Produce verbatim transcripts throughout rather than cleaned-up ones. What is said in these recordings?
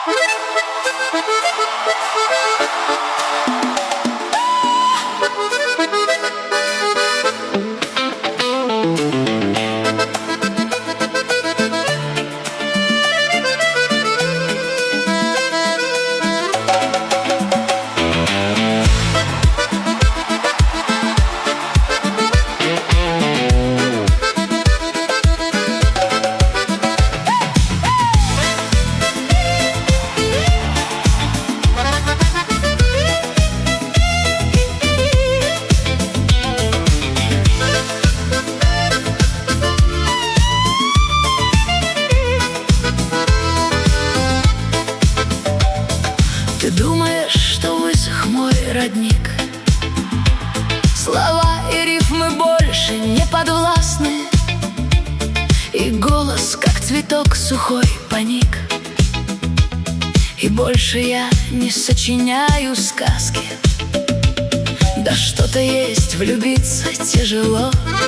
Ты думаешь, что высох мой родник? Слова и рифмы больше не подвластны, и голос, как цветок сухой, паник. И больше я не сочиняю сказки. Да что-то есть, влюбиться тяжело,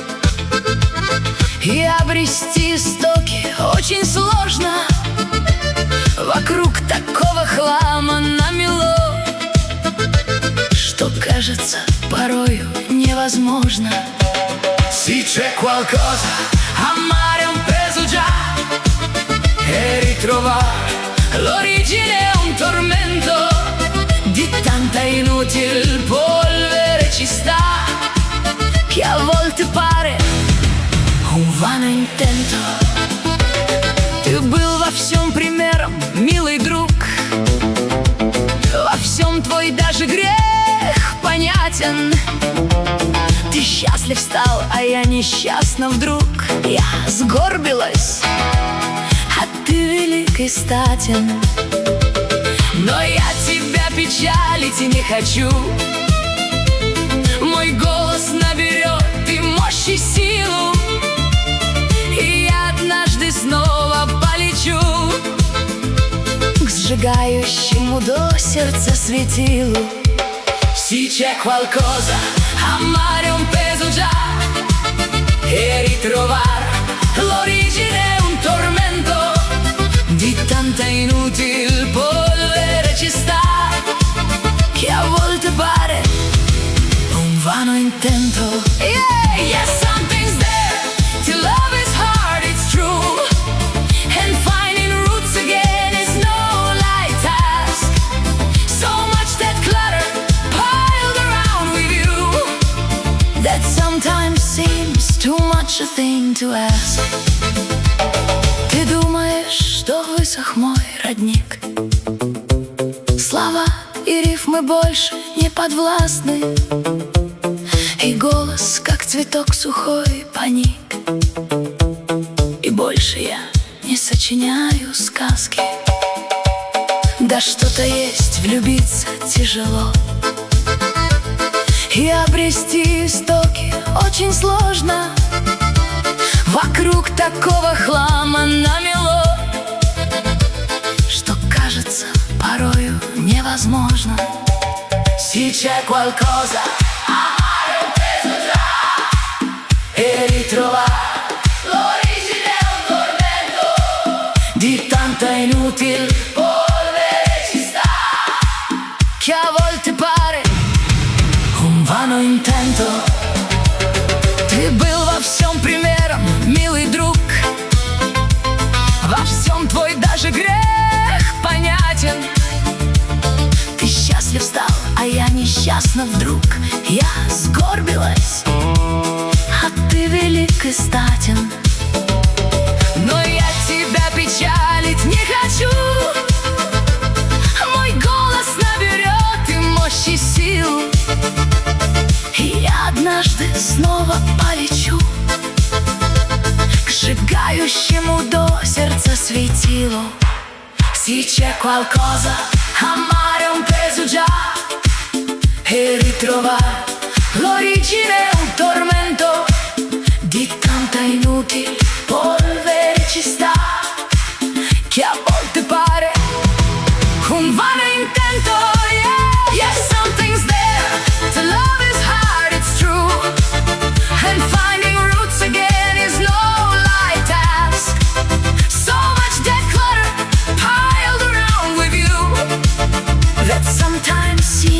и обрести истоки очень сложно. Вокруг такого хлама намело, что кажется порою невозможно. Se c'è qualcosa, amare è un peso già, e ritrovare l'origine è un tormento. Di tanta inutil polvere ci sta, che a volte pare un vano intento. Ты был во всем примером, милый друг, во всем твой даже грех понятен. Ты счастлив стал, а я несчастна вдруг. Я сгорбилась, а ты велик и статен. Но я тебя печалить и не хочу. Мой голос наберет и мощь, и силу, и я однажды снова полечу к сжигающему до сердца светилу. Se c'è qualcosa, amare è un peso già, e ritrovare l'origine è un tormento. Di tanta inutil polvere ci sta, che a volte pare un vano intento. Yeah, yes, something's there. To love is hard, it's true, and finding roots again is no light task. So much that clutter piled around with you, that sometimes seems too much a thing to ask. Ты думаешь, что высох мой родник? Слова и рифмы больше не подвластны, и голос, как цветок сухой, паник. И больше я не сочиняю сказки. Да что-то есть, влюбиться тяжело, и обрести истоки очень сложно. Вокруг такого хлама намело, что кажется порою невозможно. Se c'è qualcosa, amare è un peso già, e ritrovare l'origine è un tormento. Di tanta inutil polvere ci sta, che a volte pare un vano intento. Ты был во всем примером, милый друг, во всем твой даже грех понятен. Ты счастлив стал, а я несчастна вдруг. Я сгорбилась, а ты велик и статен. Но я тебя печалить не хочу. Мой голос наберет и мощь, и силу, и я однажды снова полечу к сжигающему до сердца светилу. Se c'è qualcosa, amare è un peso già, e ritrovare l'origine è un tormento. Di tanta inutil polvere ci sta, che a volte pare un vano intento. Yeah, yes, something's there. To love is hard, it's true, and finding roots again is no light task. so much dead clutter piled around with России.